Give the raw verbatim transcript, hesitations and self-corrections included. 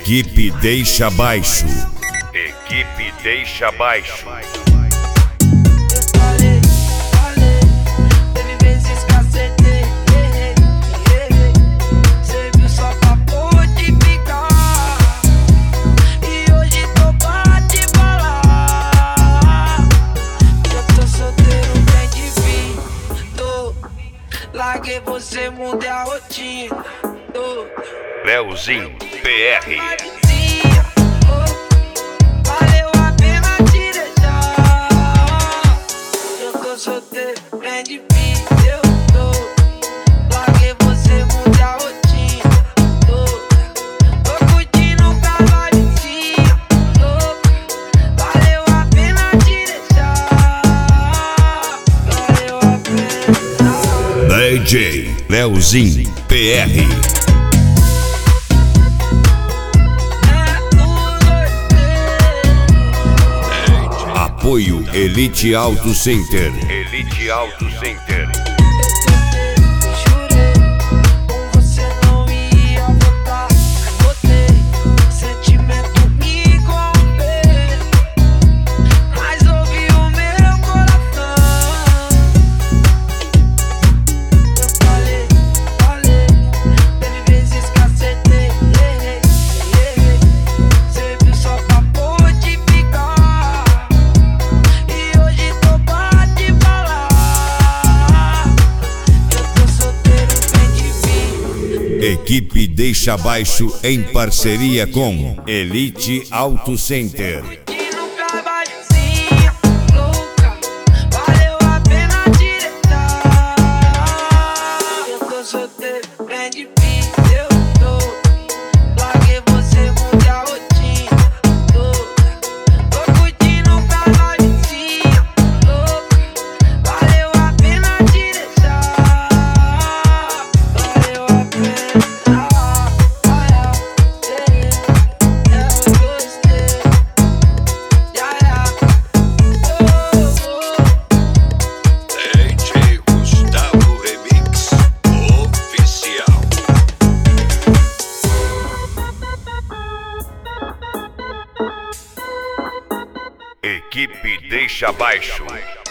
Equipe Deixa Baixo. Equipe Deixa Baixo. Larguei você, mudei a rotina. Leozinho P R. Valeu a pena te deixar. Eu tô solteiro, vem de mim, eu tô. Larguei você, mudei a rotina. Tô curtindo o carnaval em cima. Valeu a pena te deixar. Valeu a pena. D J Leozinho P R. Apoio Elite Auto Center. Elite Auto Center. Jurei, com você não ia voltar. Botei sentimento me corromper, mas ouvi o meu coração. Eu falei, falei, teve vezes que acertei, errei, errei. Você viu só pra pode ficar. Equipe Deixa Baixo em parceria com Elite Auto Center. Valeu a pena te deixar. Eu tô solteiro, vem de mim, eu tô. Larguei você, mudei a rotina. Tô curtindo o carnaval em cima. Valeu a pena te deixar. Valeu a pena. Equipe Deixa Baixo.